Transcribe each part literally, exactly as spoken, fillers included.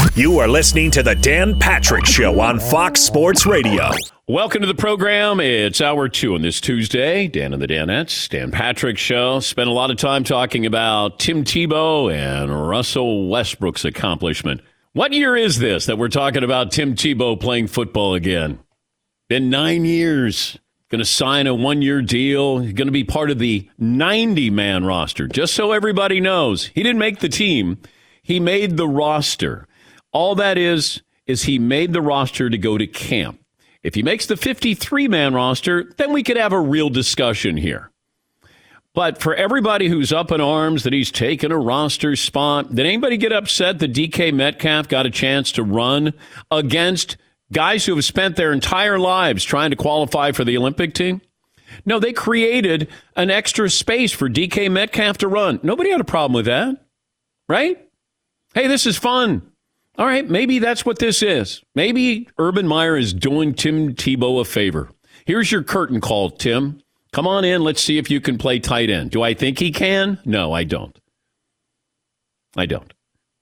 You are listening to the Dan Patrick Show on Fox Sports Radio. Welcome to the program. It's hour two on this Tuesday. Dan and the Danettes, Dan Patrick Show. Spent a lot of time talking about Tim Tebow and Russell Westbrook's accomplishment. What year is this that we're talking about Tim Tebow playing football again? Been nine years. Going to sign a one-year deal. He's going to be part of the ninety-man roster. Just so everybody knows, he didn't make the team. He made the roster. All that is, is he made the roster to go to camp. If he makes the fifty-three-man roster, then we could have a real discussion here. But for everybody who's up in arms that he's taken a roster spot, did anybody get upset that D K Metcalf got a chance to run against guys who have spent their entire lives trying to qualify for the Olympic team? No, they created an extra space for D K Metcalf to run. Nobody had a problem with that, right? Hey, this is fun. All right, maybe that's what this is. Maybe Urban Meyer is doing Tim Tebow a favor. Here's your curtain call, Tim. Come on in. Let's see if you can play tight end. Do I think he can? No, I don't. I don't.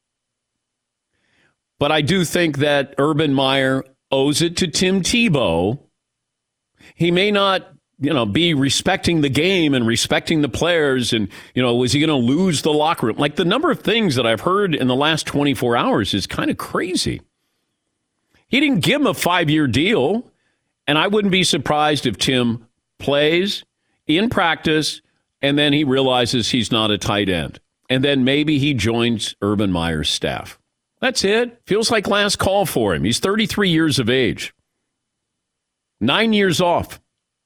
But I do think that Urban Meyer owes it to Tim Tebow. He may not, you know, be respecting the game and respecting the players. And, you know, was he going to lose the locker room? Like, the number of things that I've heard in the last twenty-four hours is kind of crazy. He didn't give him a five-year deal. And I wouldn't be surprised if Tim plays in practice and then he realizes he's not a tight end. And then maybe he joins Urban Meyer's staff. That's it. Feels like last call for him. He's thirty-three years of age. Nine years off.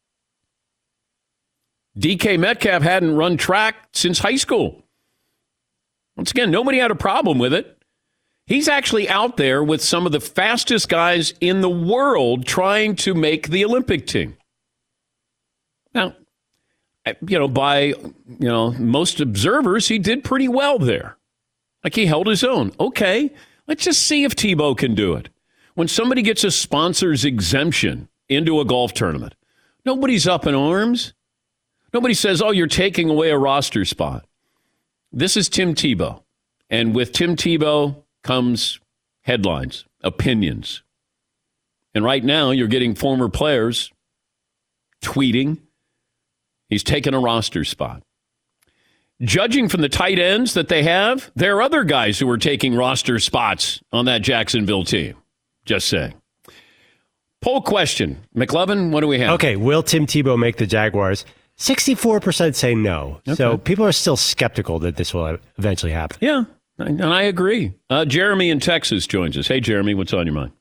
D K Metcalf hadn't run track since high school. Once again, nobody had a problem with it. He's actually out there with some of the fastest guys in the world trying to make the Olympic team. Now, you know, by, you know, most observers, he did pretty well there. Like, he held his own. Okay, let's just see if Tebow can do it. When somebody gets a sponsor's exemption into a golf tournament, nobody's up in arms. Nobody says, oh, you're taking away a roster spot. This is Tim Tebow. And with Tim Tebow comes headlines, opinions. And right now, you're getting former players tweeting he's taken a roster spot. Judging from the tight ends that they have, there are other guys who are taking roster spots on that Jacksonville team. Just saying. Poll question. McLovin, what do we have? Okay, will Tim Tebow make the Jaguars? sixty-four percent say no. Okay. So people are still skeptical that this will eventually happen. Yeah, and I agree. Uh, Jeremy in Texas joins us. Hey, Jeremy, what's on your mind?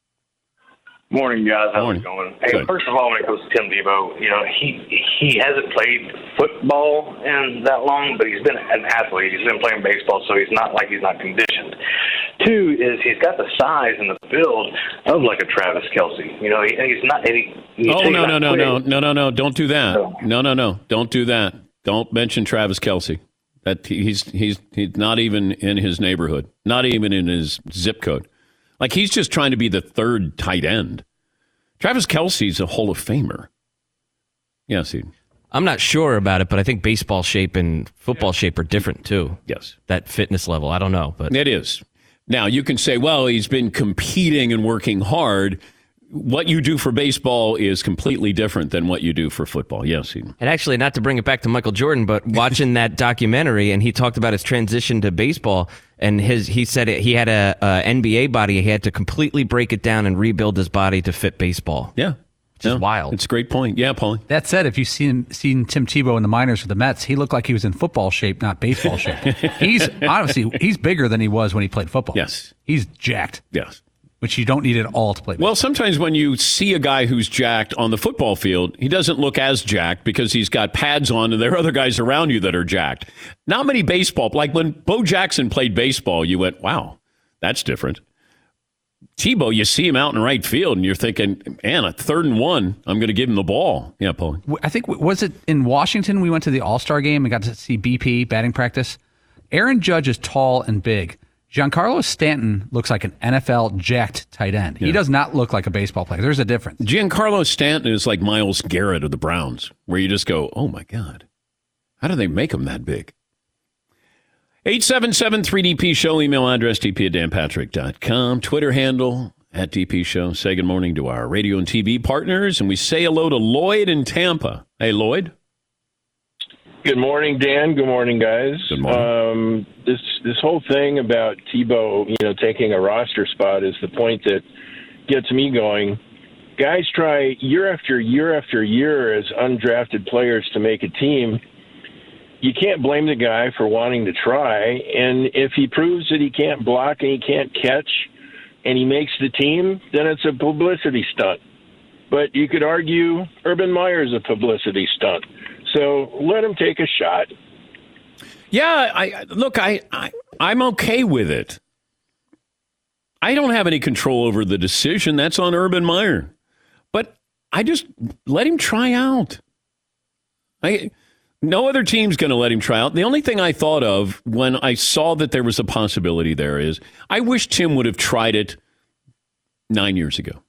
Morning, guys. How's Morning. it going? Hey, Good. first of all, when it comes to Tim Tebow, you know, he he hasn't played football in that long, but he's been an athlete. He's been playing baseball, so he's not like he's not conditioned. Two is he's got the size and the build of like a Travis Kelce. You know, he, he's not. He, he Oh, no, no, no, no, no, no, no. Don't do that. No, no, no. Don't do that. Don't mention Travis Kelce. That he's he's he's not even in his neighborhood, not even in his zip code. Like, he's just trying to be the third tight end. Travis Kelce's a Hall of Famer. Yes, he. I'm not sure about it, but I think baseball shape and football shape are different too. Yes. That fitness level, I don't know, but It is. Now, you can say, well, he's been competing and working hard. What you do for baseball is completely different than what you do for football. Yes. He, and actually, not to bring it back to Michael Jordan, but watching that documentary, and he talked about his transition to baseball, and his he said it, he had a, a N B A body. He had to completely break it down and rebuild his body to fit baseball. yeah. Which is Yeah. wild. It's a great point. Yeah, Paulie. That said, if you've seen seen Tim Tebow in the minors for the Mets, he looked like he was in football shape, not baseball shape. He's honestly, he's bigger than he was when he played football. Yes. He's jacked, Yes. which you don't need at all to play baseball. Well, sometimes when you see a guy who's jacked on the football field, he doesn't look as jacked because he's got pads on and there are other guys around you that are jacked. Not many baseball, like when Bo Jackson played baseball, you went, wow, that's different. Tebow, you see him out in right field and you're thinking, man, a third and one, I'm going to give him the ball. Yeah, Paul. I think, was it in Washington we went to the All-Star game and got to see B P batting practice? Aaron Judge is tall and big. Giancarlo Stanton looks like an N F L jacked tight end. Yeah. He does not look like a baseball player. There's a difference. Giancarlo Stanton is like Myles Garrett of the Browns, where you just go, oh, my God, how do they make him that big? eight seven seven three D P Show, email address d p at dan patrick dot com, Twitter handle at D P Show. Say good morning to our radio and T V partners, and we say hello to Lloyd in Tampa. Hey, Lloyd. Good morning, Dan. Good morning, guys. Good morning. Um, this this whole thing about Tebow, you know, taking a roster spot is the point that gets me going. Guys try year after year after year as undrafted players to make a team. You can't blame the guy for wanting to try, and if he proves that he can't block and he can't catch and he makes the team, then it's a publicity stunt. But you could argue Urban Meyer's a publicity stunt. So let him take a shot. Yeah, I look, I, I I'm okay with it. I don't have any control over the decision. That's on Urban Meyer. But I just let him try out. I no other team's going to let him try out. The only thing I thought of when I saw that there was a possibility there is I wish Tim would have tried it nine years ago.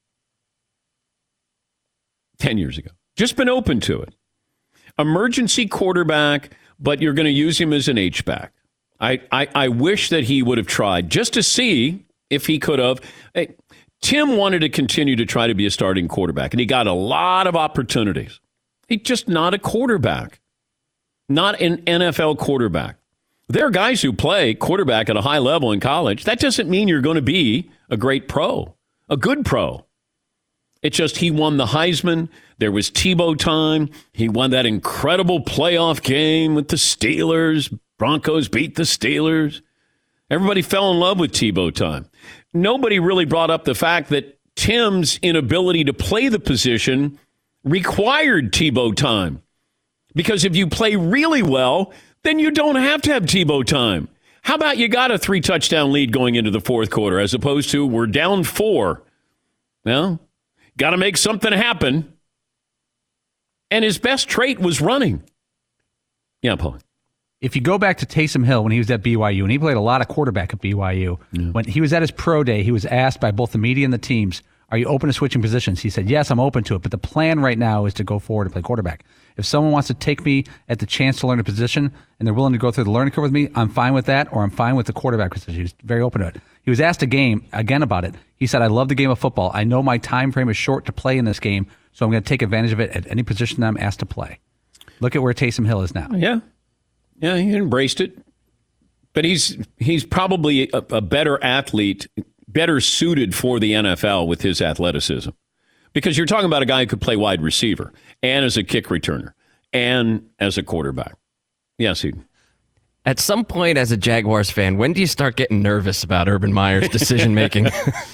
Ten years ago. Just been open to it. Emergency quarterback, but you're going to use him as an H-back. I, I, I wish that he would have tried just to see if he could have. Hey, Tim wanted to continue to try to be a starting quarterback, and he got a lot of opportunities. He's just not a quarterback, not an N F L quarterback. There are guys who play quarterback at a high level in college. That doesn't mean you're going to be a great pro, a good pro. It's just he won the Heisman. There was Tebow time. He won that incredible playoff game with the Steelers. Broncos beat the Steelers. Everybody fell in love with Tebow time. Nobody really brought up the fact that Tim's inability to play the position required Tebow time. Because if you play really well, then you don't have to have Tebow time. How about you got a three-touchdown lead going into the fourth quarter as opposed to we're down four? Well, got to make something happen. And his best trait was running. Yeah, Paul. If you go back to Taysom Hill when he was at B Y U, and he played a lot of quarterback at B Y U, yeah. When he was at his pro day, he was asked by both the media and the teams, are you open to switching positions? He said, yes, I'm open to it, but the plan right now is to go forward and play quarterback. If someone wants to take me at the chance to learn a position and they're willing to go through the learning curve with me, I'm fine with that, or I'm fine with the quarterback position. He was very open to it. He was asked a game, again about it. He said, I love the game of football. I know my time frame is short to play in this game, so I'm going to take advantage of it at any position that I'm asked to play. Look at where Taysom Hill is now. Yeah. Yeah, he embraced it. But he's he's probably a, a better athlete, better suited for the N F L with his athleticism. Because you're talking about a guy who could play wide receiver and as a kick returner and as a quarterback. Yes, he. At some point as a Jaguars fan, when do you start getting nervous about Urban Meyer's decision making?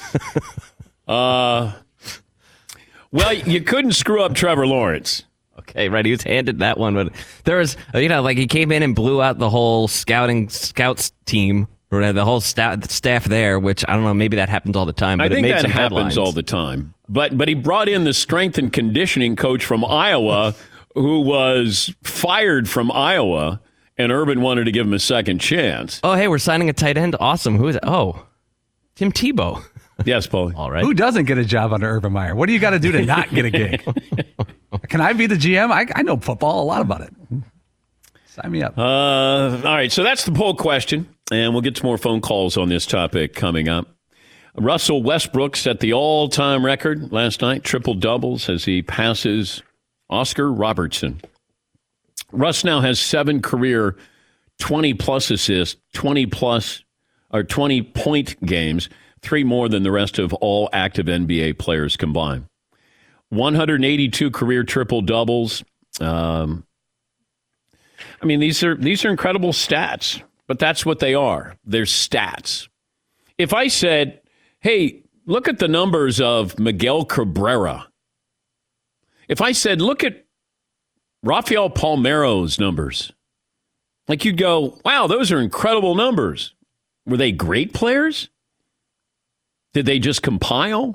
uh, well, you couldn't screw up Trevor Lawrence. Okay, right. He was handed that one, but there was, you know, like he came in and blew out the whole scouting scouts team, or the whole staff, staff there. Which I don't know, maybe that happens all the time. But I think it made that some happens headlines. all the time. But but he brought in the strength and conditioning coach from Iowa, who was fired from Iowa, and Urban wanted to give him a second chance. Oh, hey, we're signing a tight end. Awesome. Who is it? Oh, Tim Tebow. Yes, Paulie. All right. Who doesn't get a job under Urban Meyer? What do you got to do to not get a gig? Can I be the G M? I, I know football, a lot about it. Sign me up. Uh, all right, so that's the poll question, and we'll get some more phone calls on this topic coming up. Russell Westbrook set the all-time record last night, triple doubles, as he passes Oscar Robertson. Russ now has seven career twenty-plus assists, twenty-plus or twenty-point games, three more than the rest of all active N B A players combined. one hundred eighty-two career triple-doubles. Um, I mean, these are these are incredible stats, but that's what they are. They're stats. If I said, hey, look at the numbers of Miguel Cabrera. If I said, look at Rafael Palmeiro's numbers, like you'd go, wow, those are incredible numbers. Were they great players? Did they just compile?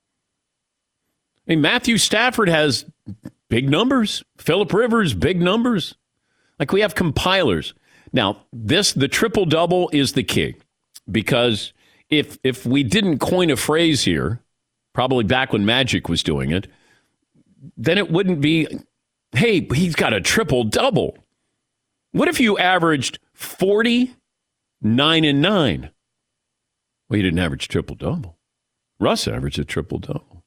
I mean, Matthew Stafford has big numbers. Phillip Rivers, big numbers. Like, we have compilers. Now, this, the triple-double is the key. Because if if we didn't coin a phrase here, probably back when Magic was doing it, then it wouldn't be, hey, he's got a triple-double. What if you averaged forty, nine, and nine. Well, he didn't average triple-double. Russ averaged a triple-double.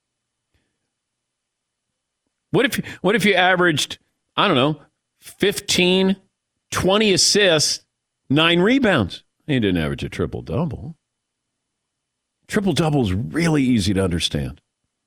What if, what if you averaged, I don't know, fifteen, twenty assists, nine rebounds? He didn't average a triple-double. Triple-double is really easy to understand.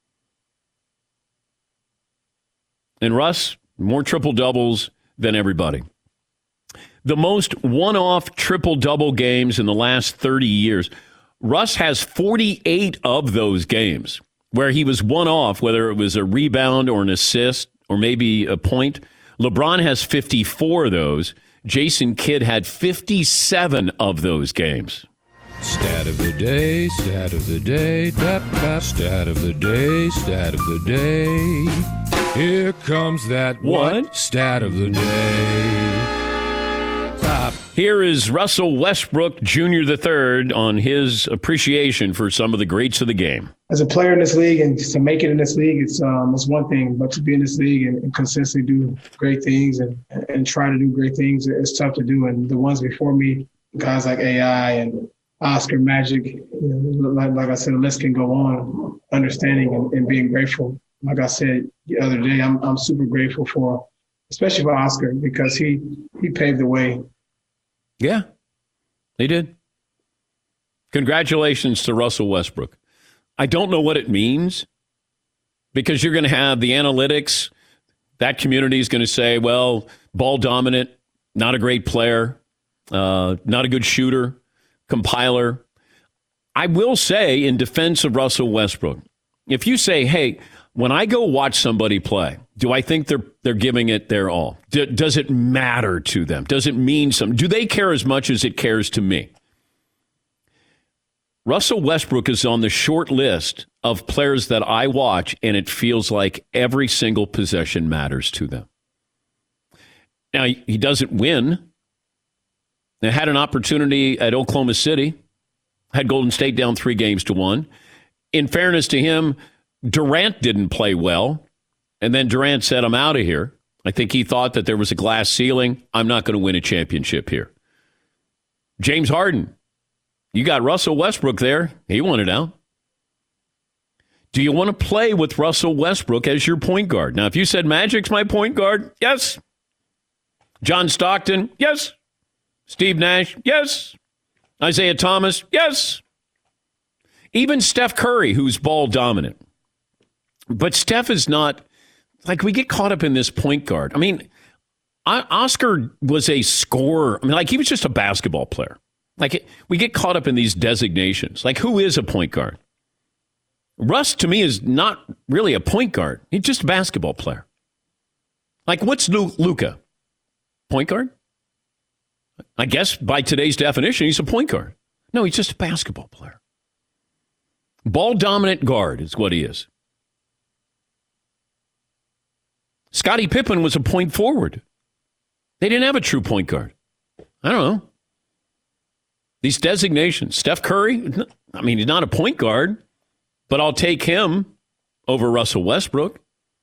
And Russ, more triple-doubles than everybody. The most one-off triple-double games in the last thirty years. Russ has forty-eight of those games where he was one-off, whether it was a rebound or an assist or maybe a point. LeBron has fifty-four of those. Jason Kidd had fifty-seven of those games. Stat of the day, stat of the day, dap, dap, stat of the day, stat of the day. Here comes that What? what? Stat of the day. Top. Here is Russell Westbrook Junior the third on his appreciation for some of the greats of the game. As a player in this league and just to make it in this league, it's um, it's one thing, but to be in this league and, and consistently do great things and, and try to do great things, it's tough to do. And the ones before me, guys like A I and Oscar, Magic, you know, like, like I said, the list can go on, understanding and, and being grateful. Like I said the other day, I'm I'm super grateful for, especially for Oscar, because he he paved the way. Yeah, he did. Congratulations to Russell Westbrook. I don't know what it means because you're going to have the analytics. That community is going to say, well, ball dominant, not a great player, uh, not a good shooter, compiler. I will say in defense of Russell Westbrook, if you say, hey, when I go watch somebody play, do I think they're they're giving it their all? D- does it matter to them? Does it mean something? Do they care as much as it cares to me? Russell Westbrook is on the short list of players that I watch, and it feels like every single possession matters to them. Now, he doesn't win. They had an opportunity at Oklahoma City, had Golden State down three games to one. In fairness to him, Durant didn't play well, and then Durant said, I'm out of here. I think he thought that there was a glass ceiling. I'm not going to win a championship here. James Harden, you got Russell Westbrook there. He wanted out. Do you want to play with Russell Westbrook as your point guard? Now, if you said Magic's my point guard, yes. John Stockton, yes. Steve Nash, yes. Isaiah Thomas, yes. Even Steph Curry, who's ball dominant. But Steph is not, like, we get caught up in this point guard. I mean, Oscar was a scorer. I mean, like, he was just a basketball player. Like, we get caught up in these designations. Like, who is a point guard? Russ, to me, is not really a point guard. He's just a basketball player. Like, what's Luka? Point guard? I guess by today's definition, he's a point guard. No, he's just a basketball player. Ball dominant guard is what he is. Scottie Pippen was a point forward. They didn't have a true point guard. I don't know. These designations. Steph Curry, I mean, he's not a point guard, but I'll take him over Russell Westbrook.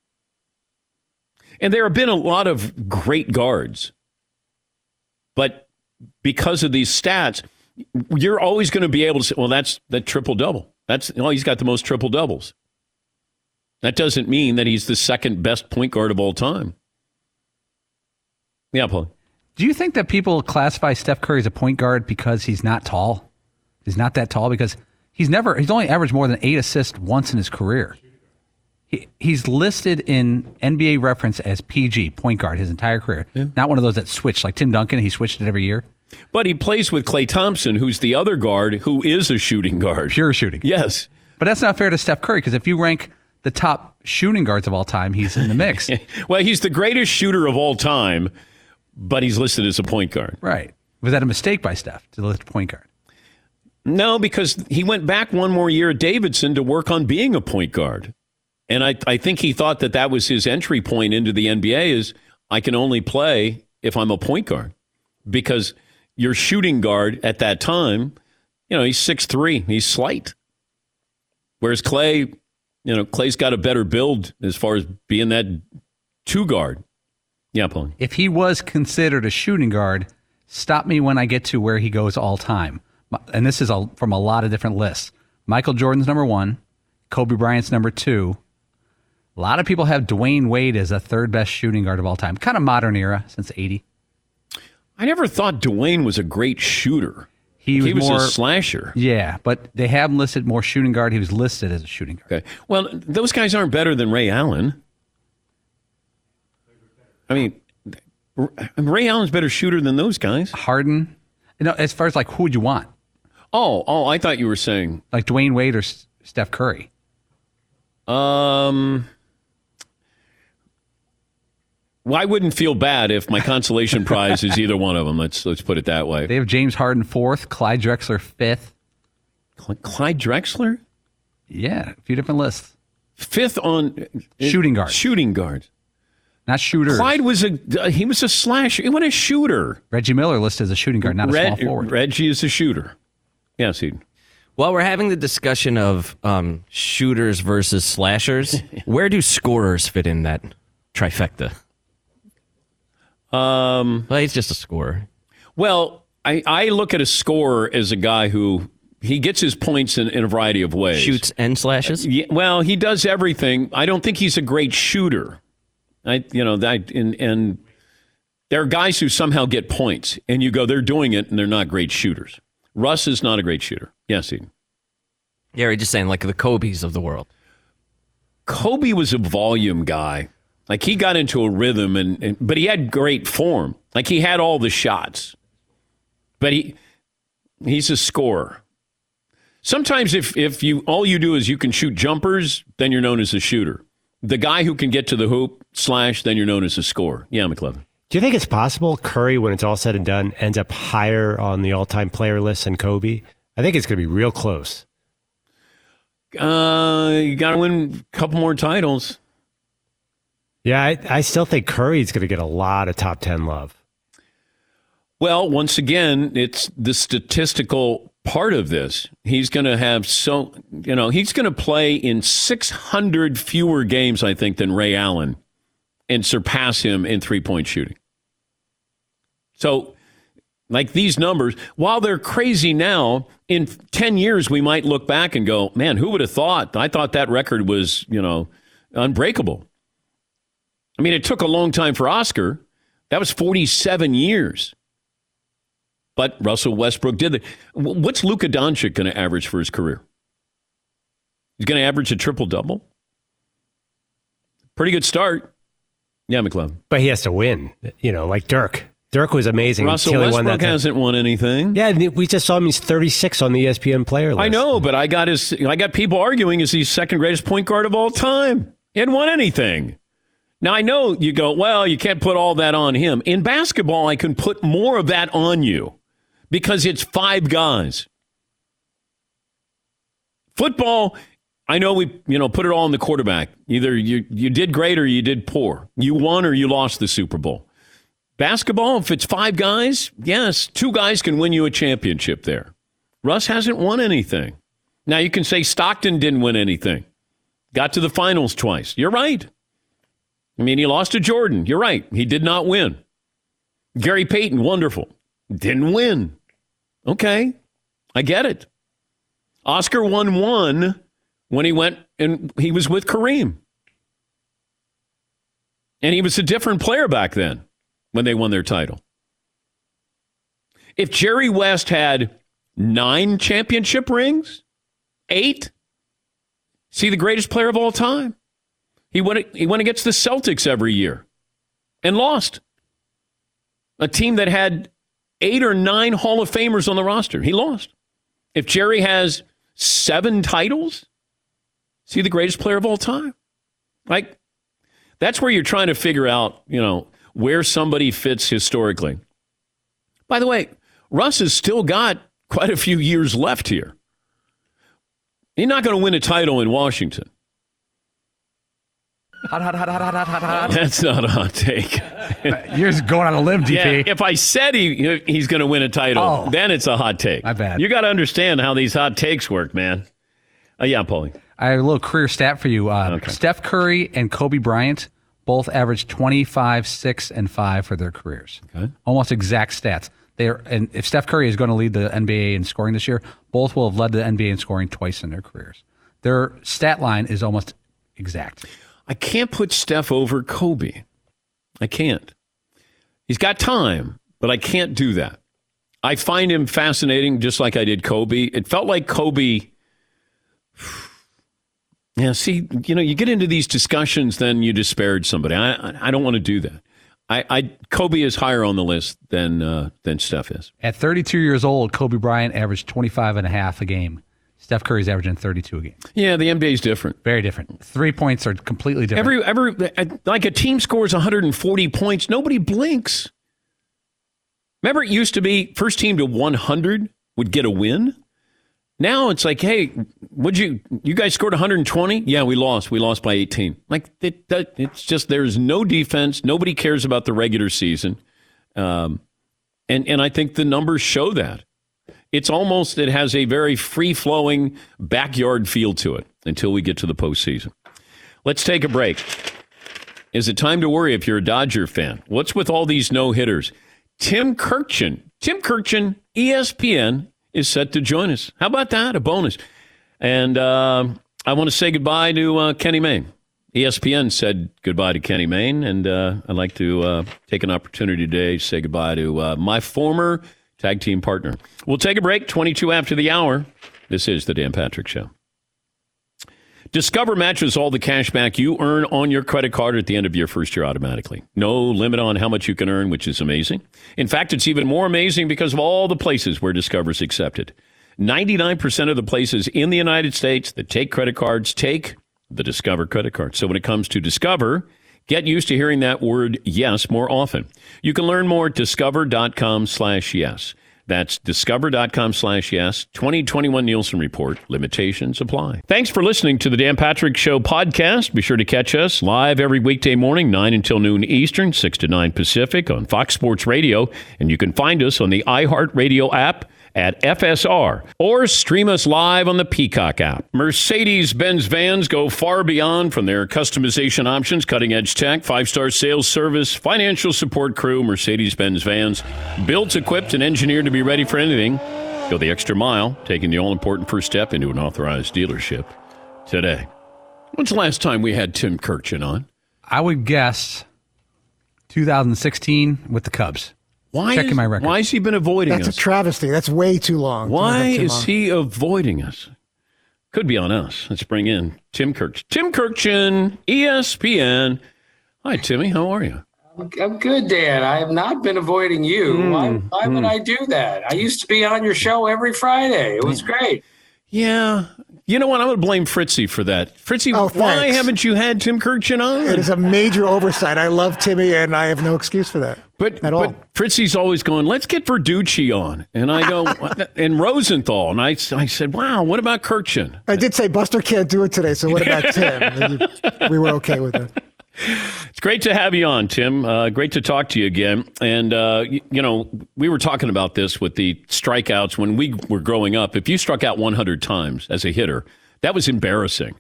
And there have been a lot of great guards. But because of these stats, you're always going to be able to say, well, that's that triple-double. That's, oh, he's got the most triple-doubles. That doesn't mean that he's the second best point guard of all time. Yeah, Paul. Do you think that people classify Steph Curry as a point guard because he's not tall? He's not that tall because he's never, he's only averaged more than eight assists once in his career. He, he's listed in N B A reference as P G, point guard, his entire career. Yeah. Not one of those that switch, like Tim Duncan, he switched it every year. But he plays with Klay Thompson, who's the other guard, who is a shooting guard. Pure shooting. Yes. But that's not fair to Steph Curry, because if you rank the top shooting guards of all time, he's in the mix. Well, he's the greatest shooter of all time, but he's listed as a point guard. Right. Was that a mistake by Steph to list point guard? No, because he went back one more year at Davidson to work on being a point guard. And I, I think he thought that that was his entry point into the N B A is I can only play if I'm a point guard. Because your shooting guard at that time, you know, he's six three, he's slight. Whereas Klay, you know, Klay's got a better build as far as being that two guard. Yeah, Paul. If he was considered a shooting guard, Stop me when I get to where he goes all time. And this is a, from a lot of different lists. Michael Jordan's number one. Kobe Bryant's number two. A lot of people have Dwayne Wade as the third best shooting guard of all time. Kind of modern era since eighty. I never thought Dwayne was a great shooter. He was, he was more, a slasher. Yeah, but they have him listed more shooting guard. He was listed as a shooting guard. Okay. Well, those guys aren't better than Ray Allen. I mean, Ray Allen's a better shooter than those guys. Harden. You know, as far as like who would you want? Oh, oh, I thought you were saying like Dwayne Wade or S- Steph Curry. Um, well, I wouldn't feel bad if my consolation prize is either one of them. Let's let's put it that way. They have James Harden fourth, Clyde Drexler fifth. Cl- Clyde Drexler? Yeah, a few different lists. Fifth on shooting guards. Shooting guards. Not shooters. Clyde was a uh, he was a slasher. He wasn't a shooter. Reggie Miller listed as a shooting guard, not a Reg, small forward. Reggie is a shooter. Yes, he. Well, we're having the discussion of um, shooters versus slashers. Where do scorers fit in that trifecta? Um, well, he's just a scorer. Well, I, I look at a scorer as a guy who he gets his points in, in a variety of ways. Shoots and slashes? Uh, yeah, well, he does everything. I don't think he's a great shooter. I, you know, that and, and there are guys who somehow get points, and you go, they're doing it, and they're not great shooters. Russ is not a great shooter. Yes, Eden. Yeah, you're just saying like the Kobe's of the world. Kobe was a volume guy. Like he got into a rhythm, and, and but he had great form. Like he had all the shots, but he he's a scorer. Sometimes if if you all you do is you can shoot jumpers, then you're known as a shooter. The guy who can get to the hoop slash, then you're known as a scorer. Yeah, McLevin. Do you think it's possible Curry, when it's all said and done, ends up higher on the all-time player list than Kobe? I think it's going to be real close. Uh, you got to win a couple more titles. Yeah, I, I still think Curry's going to get a lot of top ten love. Well, once again, it's the statistical part of this. He's going to have so, you know, he's going to play in six hundred fewer games, I think, than Ray Allen and surpass him in three-point shooting. So, like these numbers, while they're crazy now, in ten years we might look back and go, man, who would have thought? I thought that record was, you know, unbreakable. I mean, it took a long time for Oscar. That was forty-seven years. But Russell Westbrook did it. What's Luka Doncic going to average for his career? He's going to average a triple-double. Pretty good start. Yeah, McLeod. But he has to win, you know, like Dirk. Dirk was amazing. Russell until he Westbrook won that hasn't won anything. Yeah, we just saw him. He's thirty-six on the E S P N player list. I know, but I got his. I got people arguing is he second greatest point guard of all time. He hadn't won anything. Now, I know you go, well, you can't put all that on him. In basketball, I can put more of that on you because it's five guys. Football, I know we, you know, put it all on the quarterback. Either you, you did great or you did poor. You won or you lost the Super Bowl. Basketball, if it's five guys, yes, two guys can win you a championship there. Russ hasn't won anything. Now, you can say Stockton didn't win anything. Got to the finals twice. You're right. I mean, he lost to Jordan. You're right. He did not win. Gary Payton, wonderful. Didn't win. Okay. I get it. Oscar won one when he went and he was with Kareem. And he was a different player back then when they won their title. If Jerry West had nine championship rings, eight, is he the greatest player of all time? He went, he went against the Celtics every year and lost. A team that had eight or nine Hall of Famers on the roster. He lost. If Jerry has seven titles, is he the greatest player of all time? Like, that's where you're trying to figure out, you know, where somebody fits historically. By the way, Russ has still got quite a few years left here. He's not going to win a title in Washington. Hot, hot, hot, hot, hot, hot, hot. That's not a hot take. You're just going on a limb, D P. Yeah, if I said he he's going to win a title, oh, then it's a hot take. My bad. You got to understand how these hot takes work, man. Uh, yeah, Paulie. I have a little career stat for you. Uh, okay. Steph Curry and Kobe Bryant both averaged twenty-five, six, and five for their careers. Okay. Almost exact stats. They're and if Steph Curry is going to lead the N B A in scoring this year, both will have led the N B A in scoring twice in their careers. Their stat line is almost exact. I can't put Steph over Kobe. I can't. He's got time, but I can't do that. I find him fascinating, just like I did Kobe. It felt like Kobe. Yeah, see, you know, you get into these discussions, then you disparage somebody. I I don't want to do that. I, I Kobe is higher on the list than uh, than Steph is. At thirty-two years old, Kobe Bryant averaged twenty-five and a half a game. Steph Curry's averaging thirty-two a game. Yeah, the N B A is different. Very different. Three points are completely different. Every every like a team scores one hundred forty points, nobody blinks. Remember, it used to be first team to one hundred would get a win. Now it's like, hey, would you you guys scored one hundred twenty? Yeah, we lost. We lost by eighteen. Like it, that, it's just there's no defense. Nobody cares about the regular season, um, and and I think the numbers show that. It's almost it has a very free flowing backyard feel to it until we get to the postseason. Let's take a break. Is it time to worry if you're a Dodger fan? What's with all these no hitters? Tim Kurkjian, Tim Kurkjian, E S P N. Is set to join us. How about that? A bonus. And uh, I want to say goodbye to uh, Kenny Mayne. E S P N said goodbye to Kenny Mayne, and uh, I'd like to uh, take an opportunity today to say goodbye to uh, my former tag team partner. We'll take a break, twenty-two after the hour. This is the Dan Patrick Show. Discover matches all the cash back you earn on your credit card at the end of your first year automatically. No limit on how much you can earn, which is amazing. In fact, it's even more amazing because of all the places where Discover is accepted. ninety-nine percent of the places in the United States that take credit cards take the Discover credit card. So when it comes to Discover, get used to hearing that word yes more often. You can learn more at discover.com slash yes. That's discover.com slash yes. twenty twenty-one Nielsen Report. Limitations apply. Thanks for listening to the Dan Patrick Show podcast. Be sure to catch us live every weekday morning, nine until noon Eastern, six to nine Pacific on Fox Sports Radio. And you can find us on the iHeartRadio app at F S R or stream us live on the Peacock app. Mercedes-Benz vans go far beyond from their customization options, cutting-edge tech, five-star sales service, financial support crew. Mercedes-Benz vans, built, equipped, and engineered to be ready for anything. Go the extra mile, taking the all-important first step into an authorized dealership today. When's the last time we had Tim Kurkjian on? I would guess two thousand sixteen with the Cubs. Why Checking is, my record. Why has he been avoiding That's us? That's a travesty. That's way too long. Why to is he avoiding us? Could be on us. Let's bring in Tim Kurkjian. Tim Kurkjian, E S P N. Hi, Timmy. How are you? I'm good, Dan. I have not been avoiding you. Mm, why why mm. would I do that? I used to be on your show every Friday. It was great. Yeah. You know what? I'm going to blame Fritzy for that. Fritzy, oh, why haven't you had Tim Kurkjian on? It is a major oversight. I love Timmy, and I have no excuse for that. But, at all. but Fritzy's always going, let's get Verducci on. And I go, and Rosenthal. And I, I said, wow, what about Kurkjian? I did say Buster can't do it today, so what about Tim? We were okay with it. It's great to have you on, Tim. Uh, great to talk to you again. And, uh, you, you know, we were talking about this with the strikeouts when we were growing up. If you struck out one hundred times as a hitter, that was embarrassing.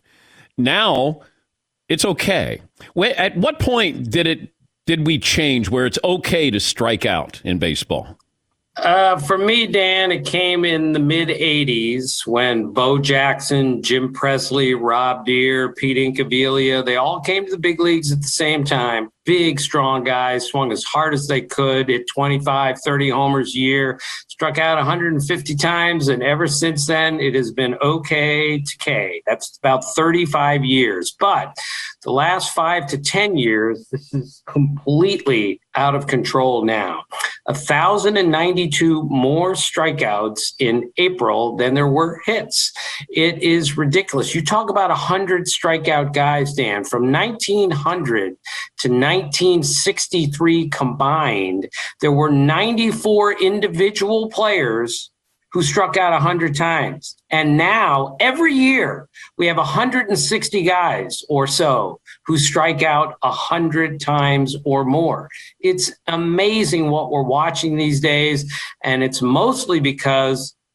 Now, it's okay. At what point did it did we change where it's okay to strike out in baseball? Uh, for me, Dan, it came in the mid eighties when Bo Jackson, Jim Presley, Rob Deere, Pete Incaviglia, they all came to the big leagues at the same time. Big, strong guys, swung as hard as they could, hit twenty-five, thirty homers a year, struck out one hundred fifty times, and ever since then, it has been okay to K. That's about thirty-five years. But the last five to ten years, this is completely out of control now. one thousand ninety-two more strikeouts in April than there were hits. It is ridiculous. You talk about one hundred strikeout guys, Dan, from nineteen hundred to nineteen sixty-three combined, there were ninety-four individual players who struck out one hundred times. And now, every year, we have one hundred sixty guys or so who strike out one hundred times or more. It's amazing what we're watching these days, and it's mostly because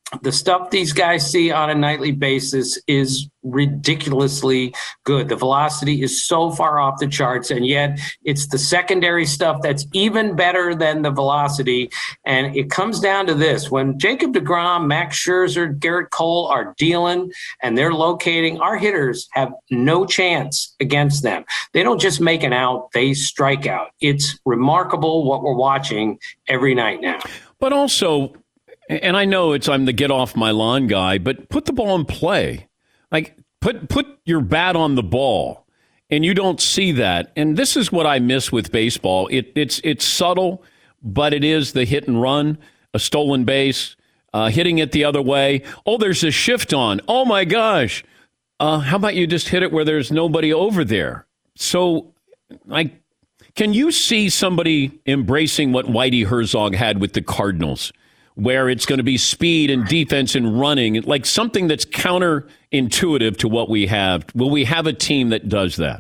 The stuff these guys see on a nightly basis is ridiculously good. The velocity is so far off the charts, and yet it's the secondary stuff that's even better than the velocity. And it comes down to this. When Jacob deGrom, Max Scherzer, Garrett Cole are dealing and they're locating, our hitters have no chance against them. They don't just make an out, they strike out. It's remarkable what we're watching every night now. But also, and I know it's I'm the get off my lawn guy, but put the ball in play. Like put put your bat on the ball, and you don't see that. And this is what I miss with baseball. It, it's it's subtle, but it is the hit and run, a stolen base, uh, hitting it the other way. Oh, there's a shift on. Oh my gosh! Uh, how about you just hit it where there's nobody over there? So, like, can you see somebody embracing what Whitey Herzog had with the Cardinals, where it's going to be speed and defense and running, like something that's counterintuitive to what we have? Will we have a team that does that?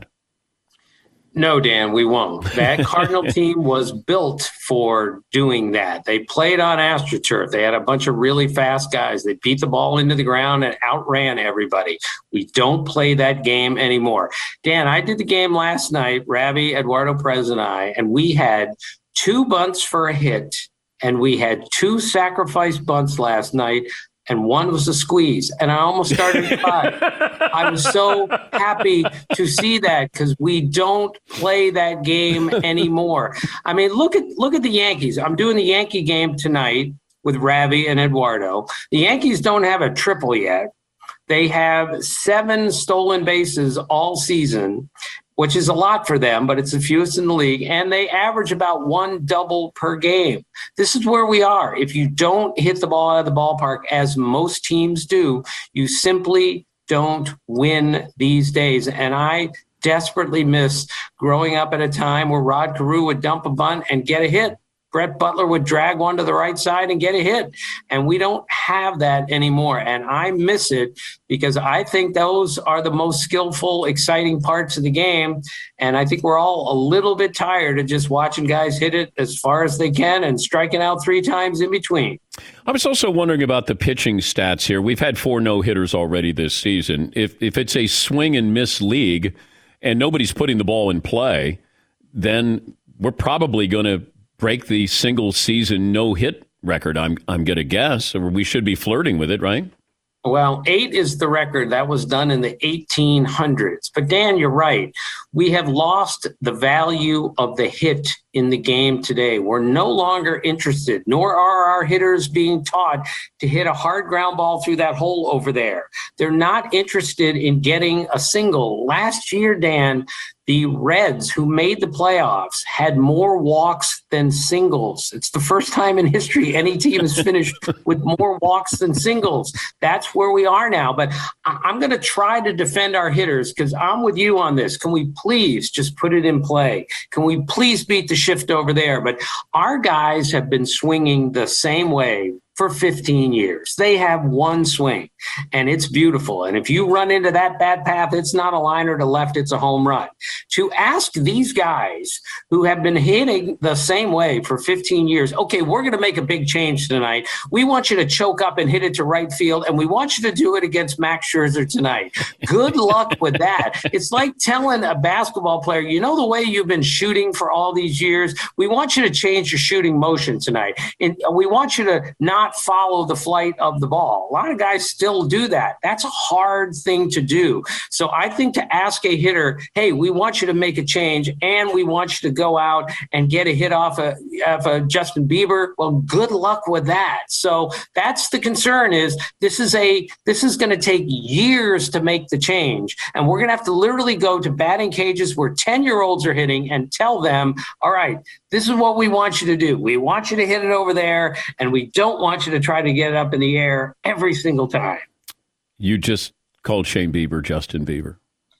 No, Dan, we won't. That Cardinal team was built for doing that. They played on AstroTurf. They had a bunch of really fast guys. They beat the ball into the ground and outran everybody. We don't play that game anymore. Dan, I did the game last night, Ravi, Eduardo Perez, and I, and we had two bunts for a hit, and we had two sacrifice bunts last night, and one was a squeeze. And I almost started to cry. I was so happy to see that because we don't play that game anymore. I mean, look at look at the Yankees. I'm doing the Yankee game tonight with Ravi and Eduardo. The Yankees don't have a triple yet. They have seven stolen bases all season, which is a lot for them, but it's the fewest in the league, and they average about one double per game. This is where we are. If you don't hit the ball out of the ballpark, as most teams do, you simply don't win these days. And I desperately miss growing up at a time where Rod Carew would dump a bunt and get a hit. Brett Butler would drag one to the right side and get a hit. And we don't have that anymore. And I miss it because I think those are the most skillful, exciting parts of the game. And I think we're all a little bit tired of just watching guys hit it as far as they can and striking out three times in between. I was also wondering about the pitching stats here. We've had four no-hitters already this season. If if it's a swing and miss league and nobody's putting the ball in play, then we're probably going to break the single season no hit record. I'm I'm going to guess, or we should be flirting with it, right? Well, eight is the record that was done in the eighteen hundreds. But Dan, you're right. We have lost the value of the hit in the game today. We're no longer interested, nor are our hitters being taught to hit a hard ground ball through that hole over there. They're not interested in getting a single. Last year, Dan, the Reds, who made the playoffs, had more walks than singles. It's the first time in history any team has finished with more walks than singles. That's where we are now. But I'm going to try to defend our hitters because I'm with you on this. Can we please just put it in play? Can we please beat the shift over there? But our guys have been swinging the same way for fifteen years. They have one swing, and it's beautiful. And if you run into that bad path, it's not a liner to left, it's a home run. To ask these guys who have been hitting the same way for fifteen years, okay, we're going to make a big change tonight. We want you to choke up and hit it to right field, and we want you to do it against Max Scherzer tonight. Good luck with that. It's like telling a basketball player, you know the way you've been shooting for all these years? We want you to change your shooting motion tonight. And we want you to not follow the flight of the ball. A lot of guys still do that. That's a hard thing to do. So I think to ask a hitter, hey, we want you to make a change and we want you to go out and get a hit off of, off of Justin Bieber, well, good luck with that. So that's the concern is this is a this is going to take years to make the change. And we're going to have to literally go to batting cages where ten-year-olds are hitting and tell them, all right, this is what we want you to do. We want you to hit it over there, and we don't want you to try to get it up in the air every single time. You just called Shane Bieber Justin Bieber.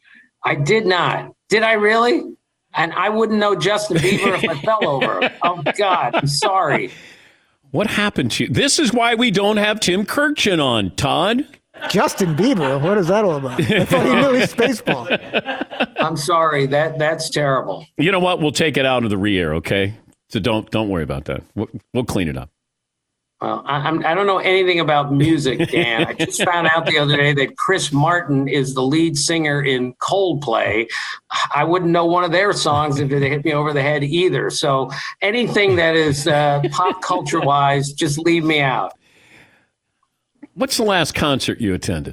I did not. Did I really? And I wouldn't know Justin Bieber if I fell over him. Oh, God, I'm sorry. What happened to you? This is why we don't have Tim Kirchin on, Todd. Justin Bieber? What is that all about? I thought he knew his baseball. I'm sorry. That That's terrible. You know what? We'll take it out of the re-air, okay? So don't don't worry about that. We'll, we'll clean it up. Well, I, I'm, I don't know anything about music, Dan. I just found out the other day that Chris Martin is the lead singer in Coldplay. I wouldn't know one of their songs if it hit me over the head either. So anything that is uh, pop culture wise, just leave me out. What's the last concert you attended?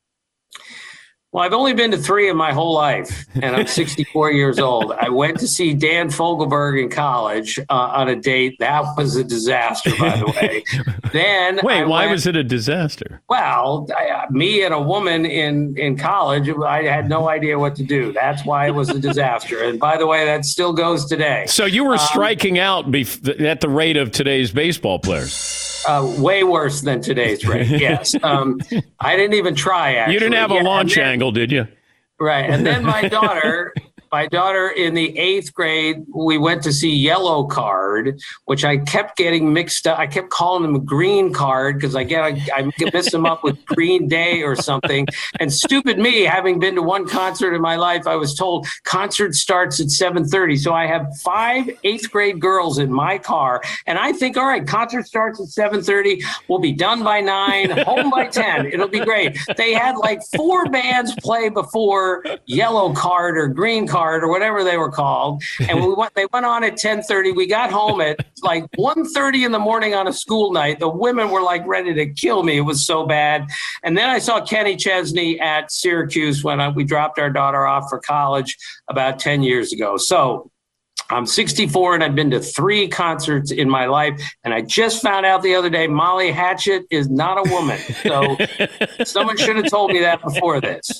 Well, I've only been to three in my whole life, and I'm sixty-four years old. I went to see Dan Fogelberg in college uh, on a date. That was a disaster, by the way. Then Wait, I why went, was it a disaster? Well, I, me and a woman in, in college, I had no idea what to do. That's why it was a disaster. And by the way, that still goes today. So you were um, striking out bef- at the rate of today's baseball players. Uh, way worse than today's rate, yes. Um, I didn't even try, actually. You didn't have a yeah, launch then, angle, did you? Right. And then my daughter, my daughter in the eighth grade, we went to see Yellow Card, which I kept getting mixed up. I kept calling him a Green Card because I get I, I mix him up with Green Day or something. And stupid me, having been to one concert in my life, I was told concert starts at seven thirty. So I have five eighth grade girls in my car. And I think, all right, concert starts at seven thirty. We'll be done by nine, home by ten. It'll be great. They had like four bands play before Yellow Card or Green Card or whatever they were called. And we went, they went on at ten thirty. We got home at like one thirty in the morning on a school night. The women were like ready to kill me. It was so bad. And then I saw Kenny Chesney at Syracuse when I, we dropped our daughter off for college about ten years ago. So I'm sixty-four and I've been to three concerts in my life. And I just found out the other day, Molly Hatchet is not a woman. So someone should have told me that before this.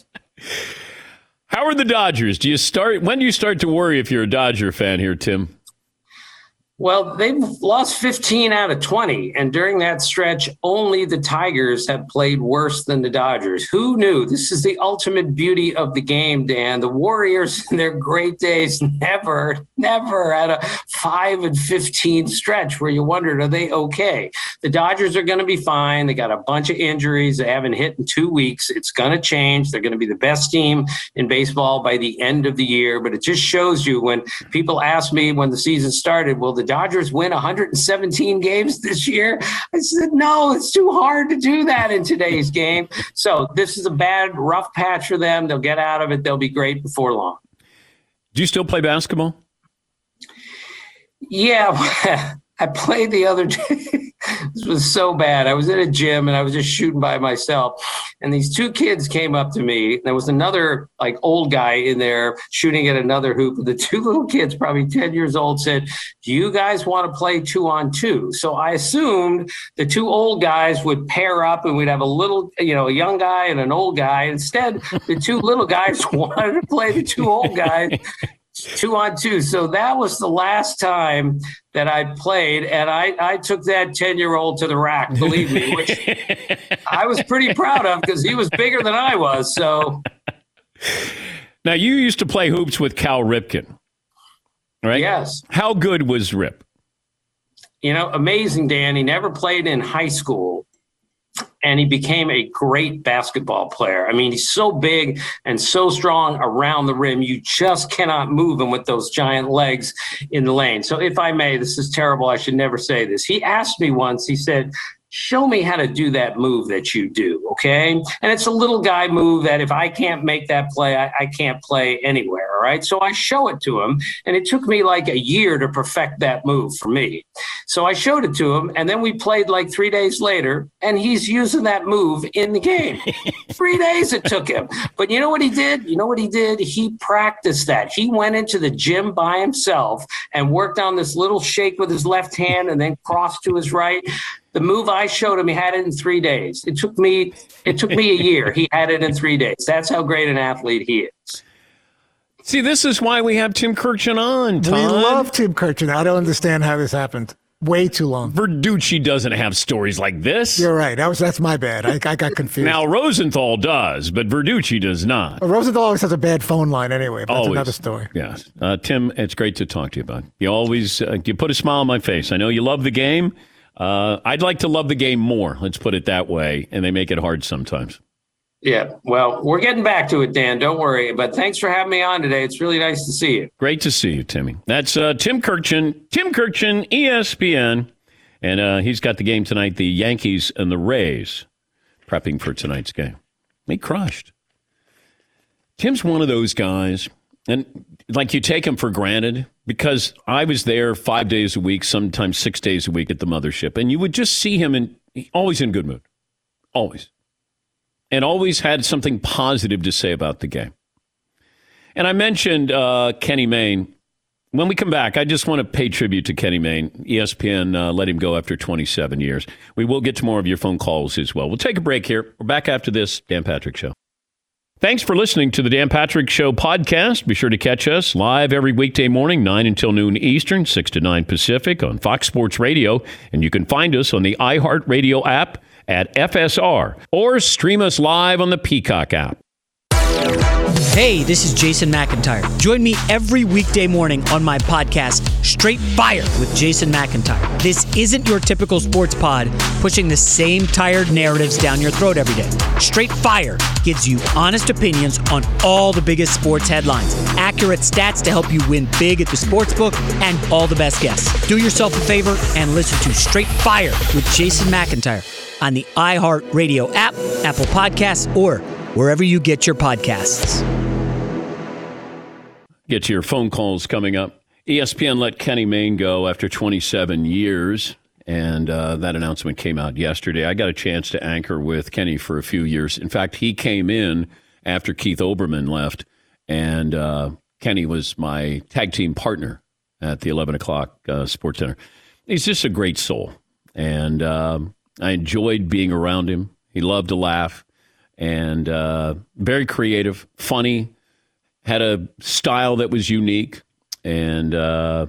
How are the Dodgers? Do you start? When do you start to worry if you're a Dodger fan here, Tim? Well, they've lost fifteen out of twenty, and during that stretch, only the Tigers have played worse than the Dodgers. Who knew? This is the ultimate beauty of the game, Dan. The Warriors in their great days never, never had a five and fifteen stretch where you wondered, are they okay? The Dodgers are going to be fine. They got a bunch of injuries. They haven't hit in two weeks. It's going to change. They're going to be the best team in baseball by the end of the year. But it just shows you when people ask me when the season started, will the Dodgers win one hundred seventeen games this year? I said, no, it's too hard to do that in today's game. So this is a bad, rough patch for them. They'll get out of it. They'll be great before long. Do you still play basketball? Yeah, I played the other day. This was so bad. I was in a gym and I was just shooting by myself. And these two kids came up to me. There was another like old guy in there shooting at another hoop. The two little kids, probably ten years old, said, do you guys want to play two on two? So I assumed the two old guys would pair up and we'd have a little, you know, a young guy and an old guy. Instead, the two little guys wanted to play the two old guys. Two on two. So that was the last time that I played. And I, I took that ten-year-old to the rack, believe me, which I was pretty proud of because he was bigger than I was. So now, you used to play hoops with Cal Ripken, right? Yes. How good was Rip? You know, amazing, Dan. He never played in high school. And he became a great basketball player. I mean, he's so big and so strong around the rim. You just cannot move him with those giant legs in the lane. So if I may, this is terrible. I should never say this. He asked me once, he said, show me how to do that move that you do, okay? And it's a little guy move that if I can't make that play, I, I can't play anywhere, all right? So I show it to him, and it took me like a year to perfect that move for me. So I showed it to him, and then we played like three days later, and he's using that move in the game. Three days it took him. But you know what he did? You know what he did? He practiced that. He went into the gym by himself and worked on this little shake with his left hand and then crossed to his right. The move I showed him, he had it in three days. It took me, it took me a year. He had it in three days. That's how great an athlete he is. See, this is why we have Tim Kurkjian on, Todd. We love Tim Kurkjian. I don't understand how this happened. Way too long. Verducci doesn't have stories like this. You're right. That was that's my bad. I, I got confused. Now, Rosenthal does, but Verducci does not. Well, Rosenthal always has a bad phone line anyway, but that's always. Another story. Yes. Uh, Tim, it's great to talk to you about. You always uh, you put a smile on my face. I know you love the game. Uh, I'd like to love the game more. Let's put it that way. And they make it hard sometimes. Yeah, well, we're getting back to it, Dan. Don't worry. But thanks for having me on today. It's really nice to see you. Great to see you, Timmy. That's uh, Tim Kurkjian. Tim Kurkjian, E S P N. And uh, he's got the game tonight, the Yankees and the Rays, prepping for tonight's game. He crushed. Tim's one of those guys, and like you take him for granted, because I was there five days a week, sometimes six days a week at the mothership, and you would just see him in always in good mood, always, and always had something positive to say about the game. And I mentioned uh, Kenny Mayne. When we come back, I just want to pay tribute to Kenny Mayne. E S P N uh, let him go after twenty-seven years. We will get to more of your phone calls as well. We'll take a break here. We're back after this Dan Patrick Show. Thanks for listening to the Dan Patrick Show podcast. Be sure to catch us live every weekday morning, nine until noon Eastern, six to nine Pacific on Fox Sports Radio. And you can find us on the iHeartRadio app at F S R or stream us live on the Peacock app. Hey, this is Jason McIntyre. Join me every weekday morning on my podcast, Straight Fire with Jason McIntyre. This isn't your typical sports pod pushing the same tired narratives down your throat every day. Straight Fire gives you honest opinions on all the biggest sports headlines, accurate stats to help you win big at the sportsbook, and all the best guests. Do yourself a favor and listen to Straight Fire with Jason McIntyre on the iHeartRadio app, Apple Podcasts, or wherever you get your podcasts. Get to your phone calls coming up. E S P N let Kenny Mayne go after twenty-seven years, and uh, that announcement came out yesterday. I got a chance to anchor with Kenny for a few years. In fact, he came in after Keith Olbermann left, and uh, Kenny was my tag team partner at the eleven o'clock uh, Sports Center. He's just a great soul, and um, I enjoyed being around him. He loved to laugh, and uh, very creative, funny, had a style that was unique. And uh,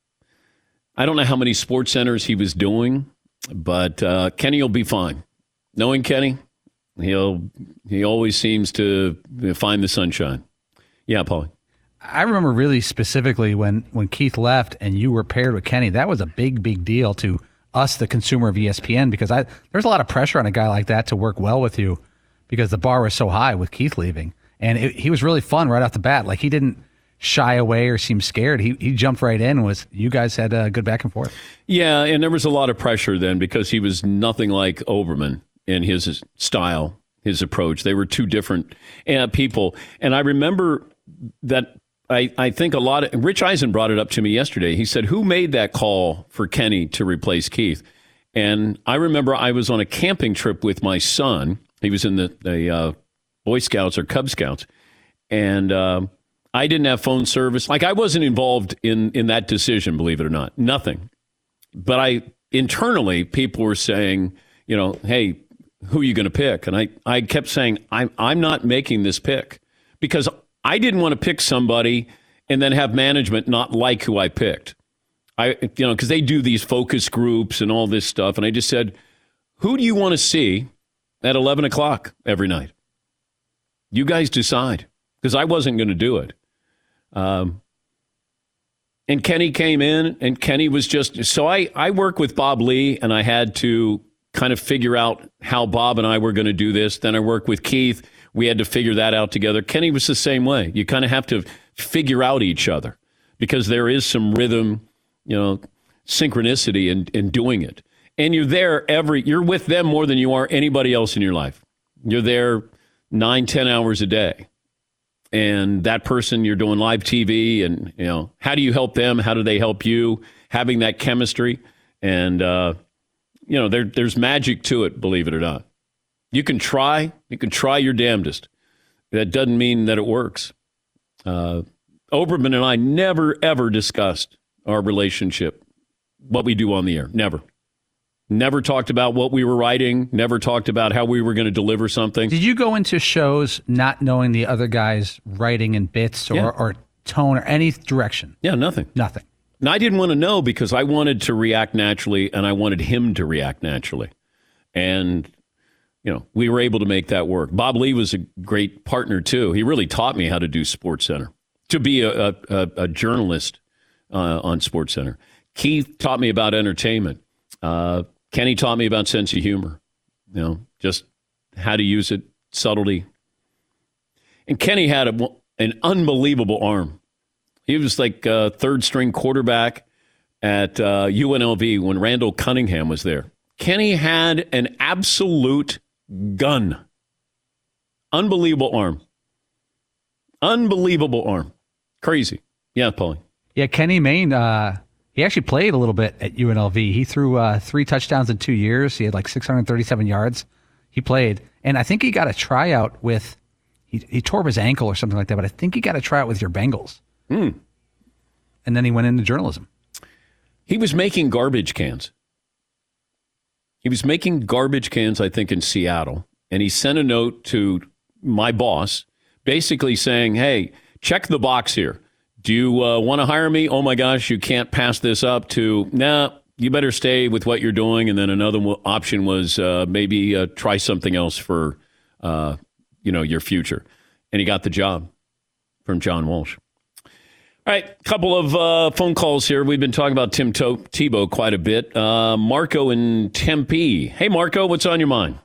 I don't know how many sports centers he was doing, but uh, Kenny will be fine. Knowing Kenny, he'll he always seems to find the sunshine. Yeah, Paulie. I remember really specifically when, when Keith left and you were paired with Kenny. That was a big, big deal to us, the consumer of E S P N, because I there's a lot of pressure on a guy like that to work well with you because the bar was so high with Keith leaving. And it, he was really fun right off the bat. Like, he didn't shy away or seem scared. He he jumped right in. Was you guys had a good back and forth? Yeah, and there was a lot of pressure then because he was nothing like Olbermann in his style, his approach. They were two different uh, people. And I remember that I, I think a lot of, Rich Eisen brought it up to me yesterday. He said, who made that call for Kenny to replace Keith? And I remember I was on a camping trip with my son. He was in the, the uh, Boy Scouts or Cub Scouts. And uh, I didn't have phone service. Like, I wasn't involved in, in that decision, believe it or not. Nothing. But I internally, people were saying, you know, hey, who are you going to pick? And I, I kept saying, I'm, I'm not making this pick because I didn't want to pick somebody and then have management not like who I picked. I, you know, because they do these focus groups and all this stuff. And I just said, who do you want to see at eleven o'clock every night? You guys decide, because I wasn't going to do it. Um, and Kenny came in, and Kenny was just, so I, I work with Bob Lee, and I had to kind of figure out how Bob and I were going to do this. Then I worked with Keith. We had to figure that out together. Kenny was the same way. You kind of have to figure out each other because there is some rhythm, you know, synchronicity in, in doing it. And you're there every, you're with them more than you are anybody else in your life. You're there nine, ten hours a day. And that person, you're doing live T V, and, you know, how do you help them? How do they help you? Having that chemistry. And, uh, you know, there, there's magic to it, believe it or not. You can try. You can try your damnedest. That doesn't mean that it works. Uh, Olbermann and I never, ever discussed our relationship, what we do on the air. Never. Never talked about what we were writing. Never talked about how we were going to deliver something. Did you go into shows not knowing the other guy's writing and bits or, Yeah. or tone or any direction? Yeah, nothing. Nothing. And I didn't want to know because I wanted to react naturally, and I wanted him to react naturally. And, you know, we were able to make that work. Bob Lee was a great partner, too. He really taught me how to do SportsCenter, to be a, a, a journalist uh, on SportsCenter. Keith taught me about entertainment. Uh, Kenny taught me about sense of humor, you know, just how to use it, subtlety. And Kenny had a, an unbelievable arm. He was like a third string quarterback at uh, U N L V when Randall Cunningham was there. Kenny had an absolute gun. Unbelievable arm. Unbelievable arm. Crazy. Yeah, Paulie. Yeah, Kenny Mayne, uh, he actually played a little bit at U N L V. He threw uh, three touchdowns in two years. He had like six hundred thirty-seven yards. He played. And I think he got a tryout with, he, he tore his ankle or something like that, but I think he got a tryout with your Bengals. Hmm. And then he went into journalism. He was making garbage cans. He was making garbage cans, I think, in Seattle. And he sent a note to my boss basically saying, hey, check the box here. Do you uh, want to hire me? Oh, my gosh, you can't pass this up to, nah, you better stay with what you're doing. And then another w- option was uh, maybe uh, try something else for, uh, you know, your future. And he got the job from John Walsh. All right, a couple of uh, phone calls here. We've been talking about Tim to- Tebow quite a bit. Uh, Marco in Tempe. Hey, Marco, what's on your mind?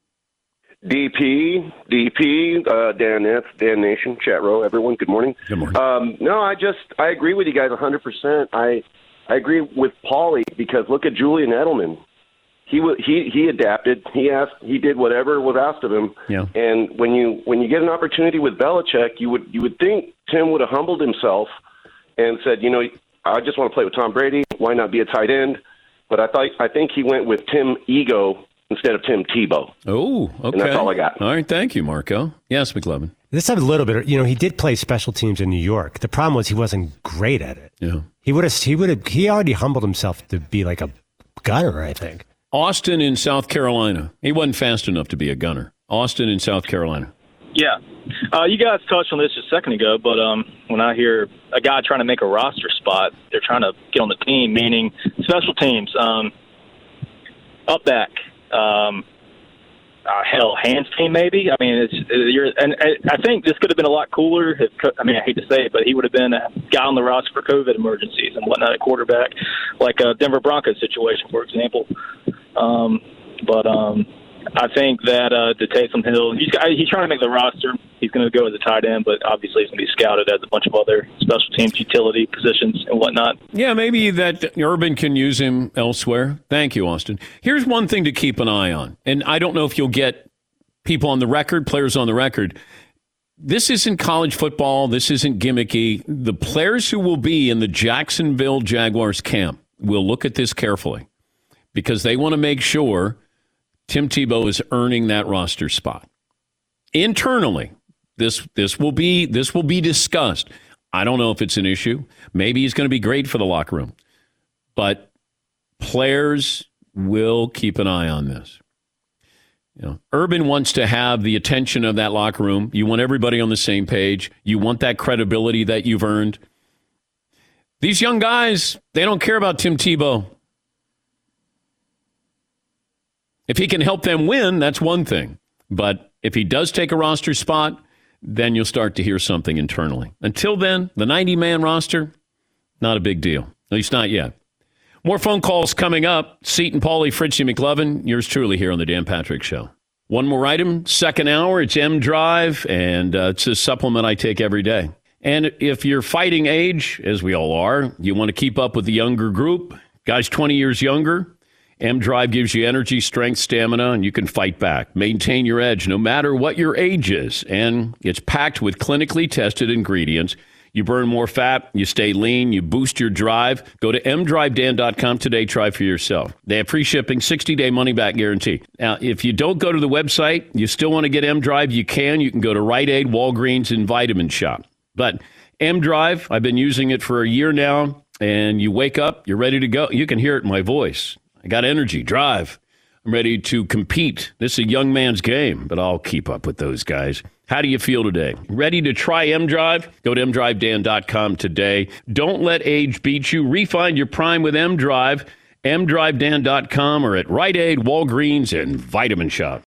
D P, D P, uh, Dan Nets, Dan Nation, chat row, everyone, good morning. Good morning. Um, no, I just, I agree with you guys one hundred percent. I I agree with Paulie because look at Julian Edelman. He w- he he adapted. He asked. He did whatever was asked of him. Yeah. And when you when you get an opportunity with Belichick, you would you would think Tim would have humbled himself and said, you know, I just want to play with Tom Brady. Why not be a tight end? But I thought I think he went with Tim Ego instead of Tim Tebow. Oh, okay. And that's all I got. All right, thank you, Marco. Yes, McLovin. This time a little bit, you know, he did play special teams in New York. The problem was he wasn't great at it. Yeah. He would have, he would have, he already humbled himself to be like a gunner, I think. Austin in South Carolina. He wasn't fast enough to be a gunner. Austin in South Carolina. Yeah. Uh, you guys touched on this just a second ago, but um, when I hear a guy trying to make a roster spot, they're trying to get on the team, meaning special teams, um, up back, um, uh, hell, hands team maybe. I mean, it's you're, and, and I think this could have been a lot cooler. If, I mean, I hate to say it, but he would have been a guy on the roster for COVID emergencies and whatnot at quarterback, like a Denver Broncos situation, for example. Um, but um, I think that uh, to Taysom Hill, he's he's trying to make the roster. He's going to go as a tight end, but obviously he's going to be scouted as a bunch of other special teams, utility positions, and whatnot. Yeah, maybe that Urban can use him elsewhere. Thank you, Austin. Here's one thing to keep an eye on, and I don't know if you'll get people on the record, players on the record. This isn't college football. This isn't gimmicky. The players who will be in the Jacksonville Jaguars camp will look at this carefully because they want to make sure Tim Tebow is earning that roster spot. Internally, this this will be this will be discussed. I don't know if it's an issue. Maybe he's going to be great for the locker room. But players will keep an eye on this. You know, Urban wants to have the attention of that locker room. You want everybody on the same page. You want that credibility that you've earned. These young guys, they don't care about Tim Tebow. If he can help them win, that's one thing. But if he does take a roster spot, then you'll start to hear something internally. Until then, the ninety-man roster, not a big deal. At least not yet. More phone calls coming up. Seton, Paulie, Fritzy, McLovin, yours truly here on the Dan Patrick Show. One more item, second hour, it's M Drive, and uh, it's a supplement I take every day. And if you're fighting age, as we all are, you want to keep up with the younger group, guys twenty years younger, M Drive gives you energy, strength, stamina, and you can fight back. Maintain your edge no matter what your age is. And it's packed with clinically tested ingredients. You burn more fat, you stay lean, you boost your drive. Go to m drive dan dot com today. Try for yourself. They have free shipping, sixty-day money-back guarantee. Now, if you don't go to the website, you still want to get M Drive, you can. You can go to Rite Aid, Walgreens, and Vitamin Shop. But M Drive, I've been using it for a year now, and you wake up, you're ready to go. You can hear it in my voice. I got energy, drive. I'm ready to compete. This is a young man's game, but I'll keep up with those guys. How do you feel today? Ready to try M Drive? Go to m drive dan dot com today. Don't let age beat you. Refine your prime with M Drive. m drive dan dot com or at Rite Aid, Walgreens, and Vitamin Shop.